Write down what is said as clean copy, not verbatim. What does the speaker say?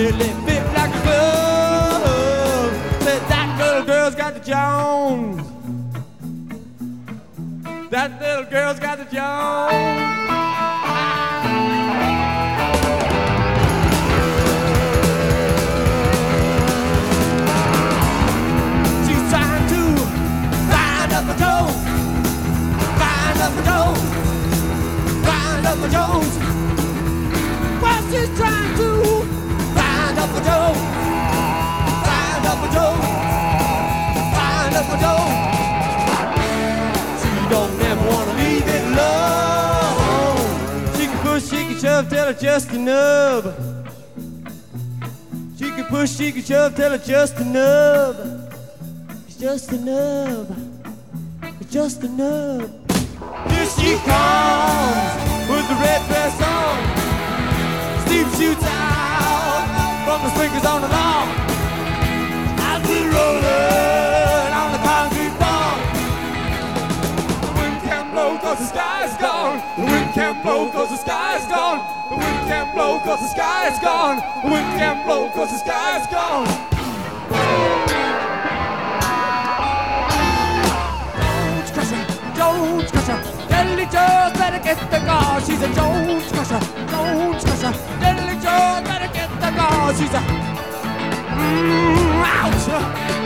really fit like a glove. Said that little girl's got the Jones. That little girl's got the Jones. She's trying to find up a Jones. Find up a Jones. Find up a Jones. Well, she's trying to find up a Jones. Find up a Jones. Find up a Jones. She don't never wanna leave it alone. She can push, she can shove, tell her just enough. She can push, she can shove, tell her just enough. It's just enough. It's just enough. Here she comes with the red dress on. Steve shoots out from the sprinklers on the lawn. As we rollin' on the concrete floor. The wind can't blow 'cause the sky's gone. The wind can't blow 'cause the sky's gone. The wind can't blow 'cause the sky's gone. The wind can't blow 'cause the sky's gone. Jones Crusher, Deadly Jones, better get the car. She's a Jones Crusher, Jones Crusher, Deadly Jones, better get the car. She's a ouch.